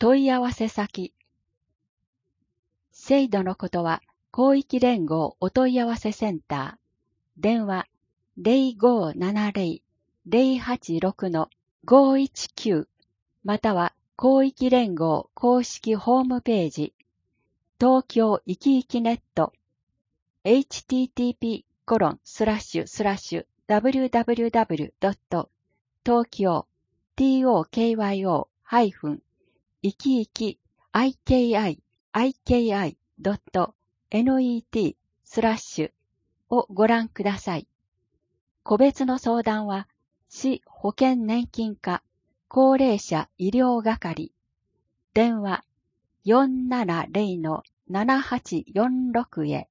問い合わせ先。制度のことは、広域連合お問い合わせセンター。電話0570-086-519または広域連合公式ホームページ東京いきいきネット http://www.tokyo-ikiki.net/ をご覧ください。個別の相談は、市保険年金課高齢者医療係、電話470-7846へ。